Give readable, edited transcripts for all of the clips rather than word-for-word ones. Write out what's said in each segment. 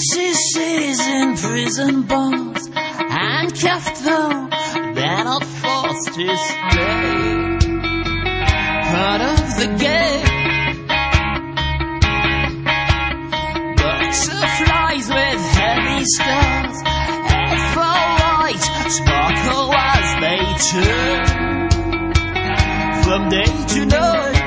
She's in prison bars, handcuffed though they're not forced to stay. Part of the game. Butterflies with heavy scars, head for white, sparkle as they turn from day to night.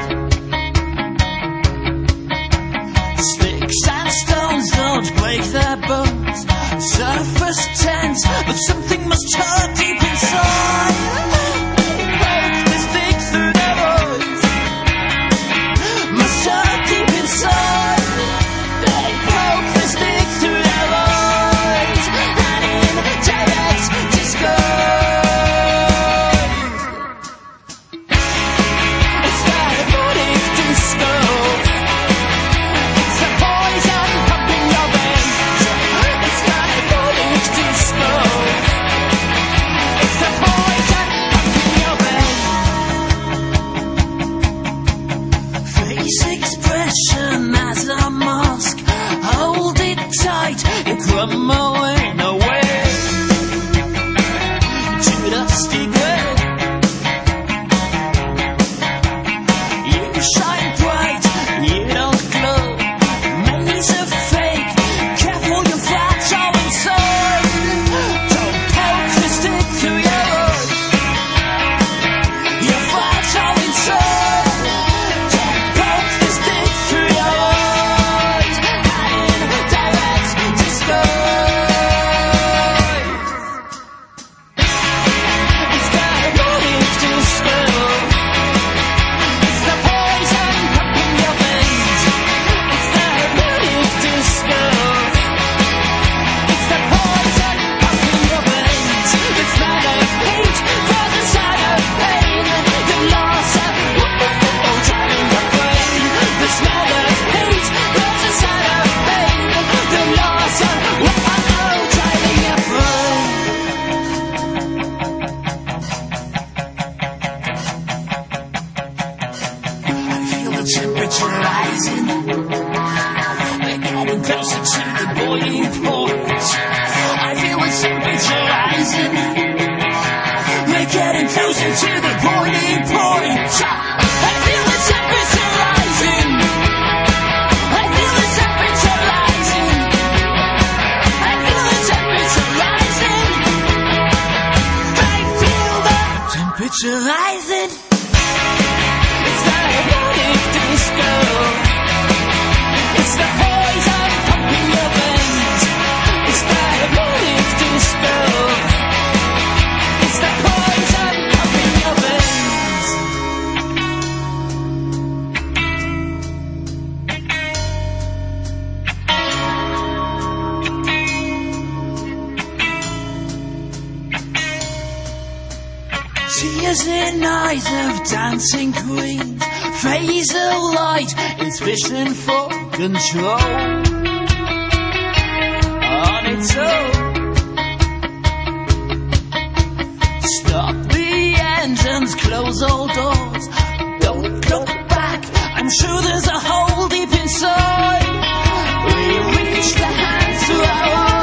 Sticks and stones don't break their bones. Surface tense, but something must hurt deep inside. They poke the stick through their eyes. Must hurt deep inside. They poke the stick through their eyes. And in direct disguise. It's diabolic disco. It's the poison pumping your veins. It's diabolic disco. It's the poison pumping your veins. Face expression as a mask. Hold it tight, you're crumbling away to dusty grey. You shine bright, you don't glow. Maze of fake, careful you're fragile inside. Don't poke the stick through your eyes. You're fragile inside. Don't poke the stick through your eyes. And in direct disguise. It's diabolic disco. It's the poison pumping your veins. It's diabolic disco. It's the poison pumping your veins. The smell of hate, the sign of pain, the loss of time in your brain. The smell of hate, the sign of pain, the loss of time in your brain. I feel the temperature rising. We're getting closer to the boiling point. I feel the temperature rising. We're getting closer to the boiling point. I feel the temperature rising. I feel the temperature rising. I feel the temperature rising. I feel the temperature rising. It's diabolic disco. It's the poison pumping your veins. It's diabolic disco. It's the poison pumping your veins. Tears in eyes of dancing queens. Phaser light is fishing for control on its own. Stop the engines, close all doors. Don't look back, I'm sure there's a hole deep inside. We reach the hands to our